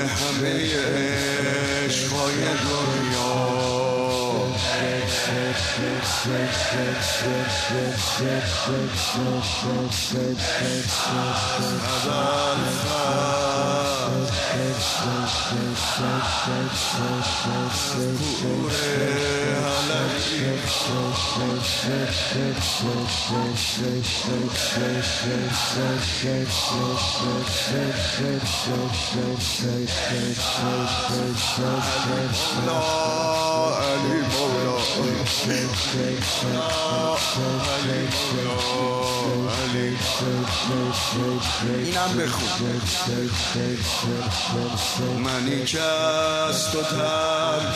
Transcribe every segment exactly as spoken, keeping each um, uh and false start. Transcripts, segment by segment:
همه عشقای دنیا علی مولا اینم بخون منی که از تو تر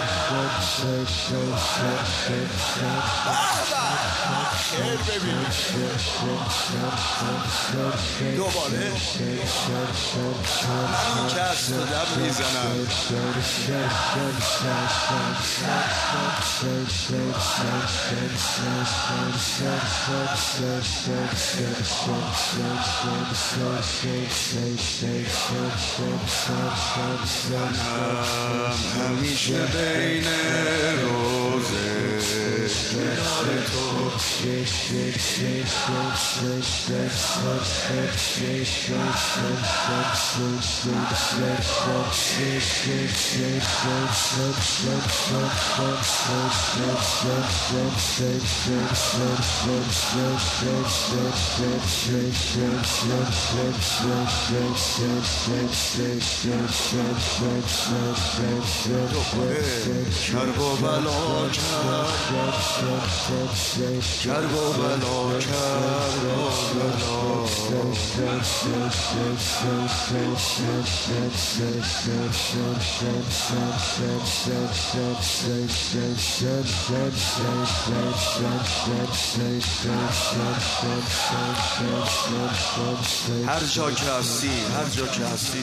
خیر ببینید دوباره منی که از تو دم میزنم همیشه بین روزه کنار تو کرب و بلا کرب و بلا کرب و بلا هر جا که هستی هر جا که هستی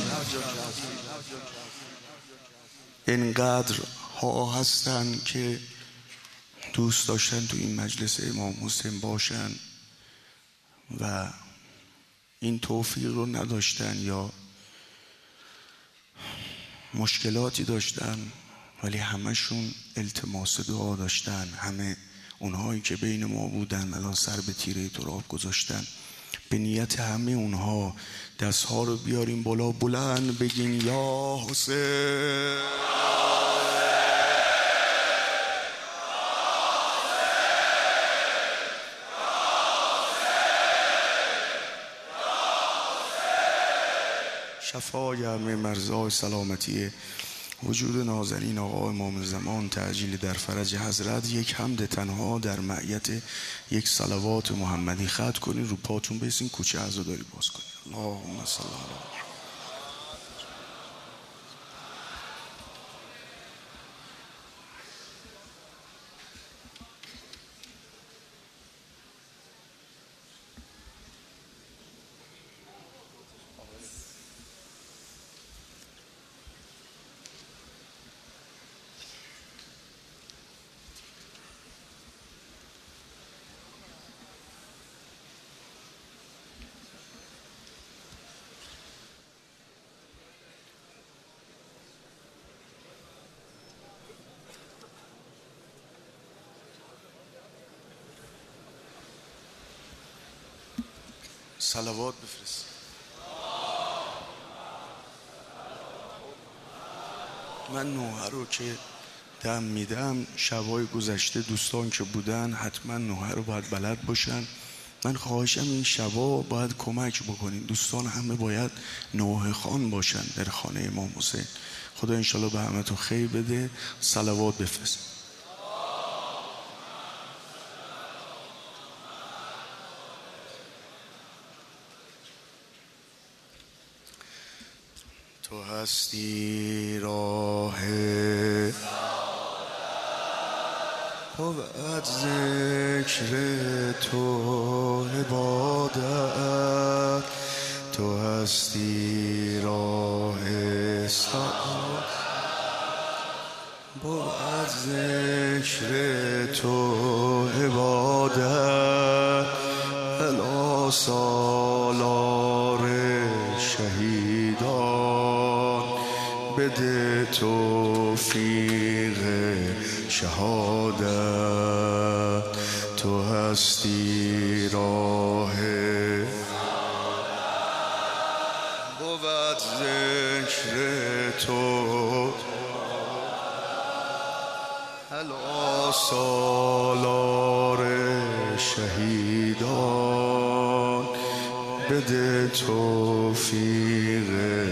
اینقدر ها هستن که دوست داشتن تو این مجلس امام حسین باشن و این توفیق رو نداشتن یا مشکلاتی داشتن، ولی همشون التماس دعا داشتن. همه اونهایی که بین ما بودن الان سر به تیره تراب گذاشتن. به نیت همه اونها دستها رو بیاریم بالا بلند بگین یا حسین. شفای همه مرزای سلامتی وجود نازنین آقا امام زمان، تعجیل در فرج حضرت. یک حمد تنها در معیت یک صلوات محمدی ختم کنین، رو پاتون بیسین، کوچه عزاداری باز کنین. اللهم صل علی صلوات بفرست. من نوحه رو که دم میدم، شبای گذشته دوستان که بودن حتما نوحه رو باید بلد باشن. من خواهشم این شبا باید کمک بکنین. دوستان همه باید نوحه خوان باشن در خانه امام حسین. خدا انشالله به همه تو خیر بده. صلوات بفرست. تو هستی راه بود ذکر تو عبادت، تو هستی راه سعادت بود ذکر تو عبادت، الا سالار شهیدان بده توفیق شهادت، تو هستی راه بود ذکر تو، الا سالار شهیدان، بده توفیق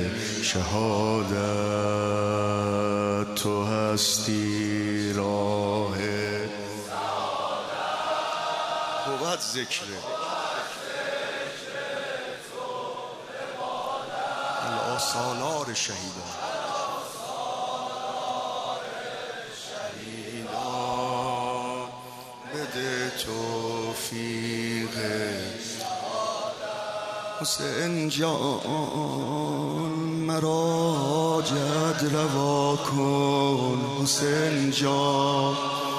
شهادت، تو هستی راه بود ذکر الا سالار شهیدان، شهیدان بده توفیق حسین جان، مرا جد روا کن، حسین جان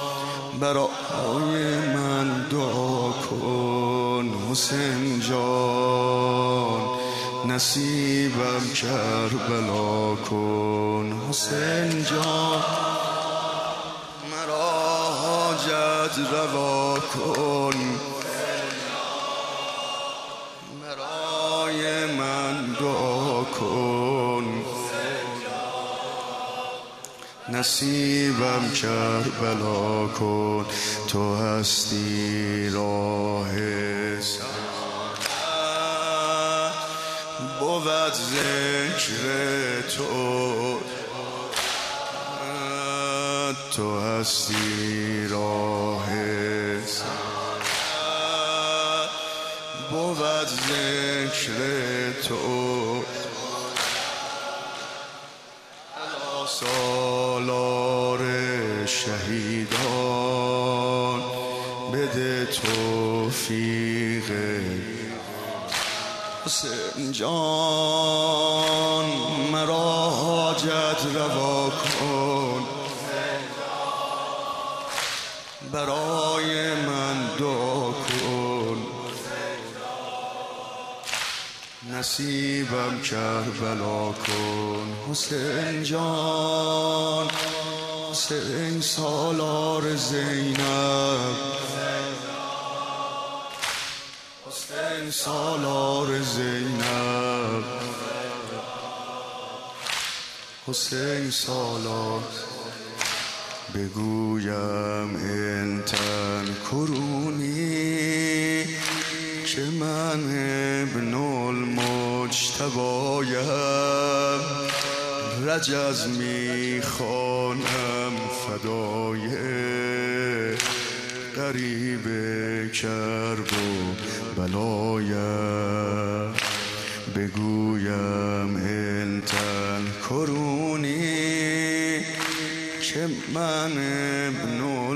برای من دعا کن، حسین جان نصیبم کربلا کن، حسین جان مرا جد روا کن، برای من دعا کن، نصیبم کربلا کن، تو هستی راه سعادت، بود ذکر تو، تو هستی راه سعادت، بود ذکر تو، الا سالار شهیدان، بده توفیق حسین جان، مرا حاجت روا کن، برای من دعا کن، نصیبم کربلا کن، حسین جان حسین سالار زینب، حسین سالار زینب، حسین سالار بگویم این تن کرونی که من ابن المجتبایم، رجز میخوانم فدای غریب کرب و بلایم، بگویم این تن کرونی که من ابن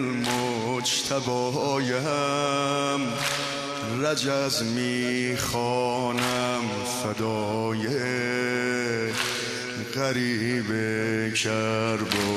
المجتبایم، رجز میخوانم فدای غریب کرب و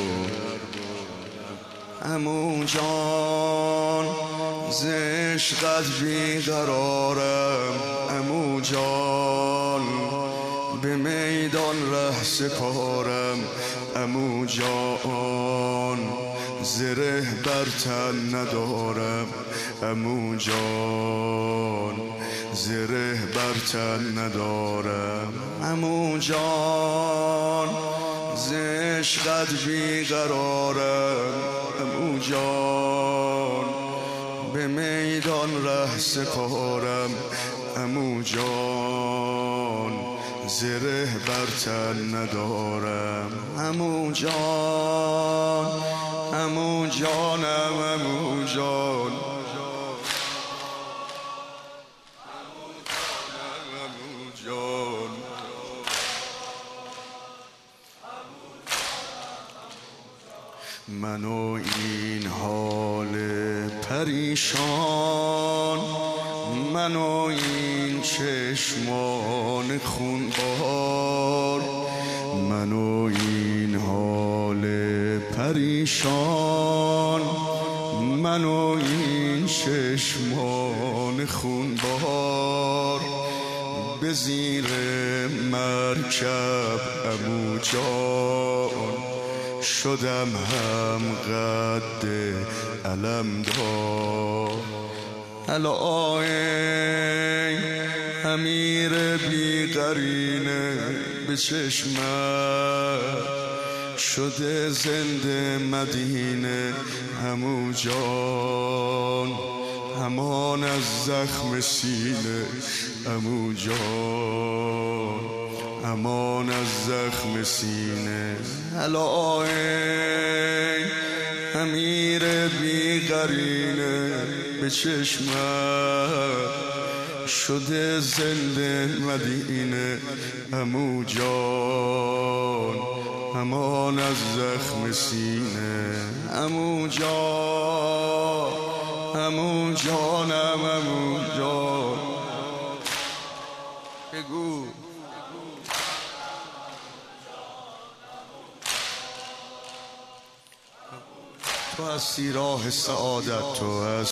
عمو جان، ز عشقت بیقرارم عمو جان، به میدان ره سپارم عمو جان، زره بر تن ندارم عمو جان، زره بر تن ندارم عمو جان، ز عشقت بیقرارم عمو جان، به میدان ره سپارم عمو جان، زره بر تن ندارم عمو جان، عمو جانم عمو جان، عمو جان، من و این حال پریشان، من و این چشمان خونبار، من و این حال پریشان، من و این چشمان خونبار، به زیر مرکب عمو جان، شدم هم قد علمدار. الا ای امیر بی قرینه به چشمت، شده زنده مدینه عمو جان، همان از زخم سینه عمو جان، همان از زخم سینه. الا ای امیر بی قرینه به چشمت، شده زنده مدینه عمو جان، همان از زخم سینه عمو جان، عمو جانم عمو جان. بگو تو هستی راه سعادت، تو هستی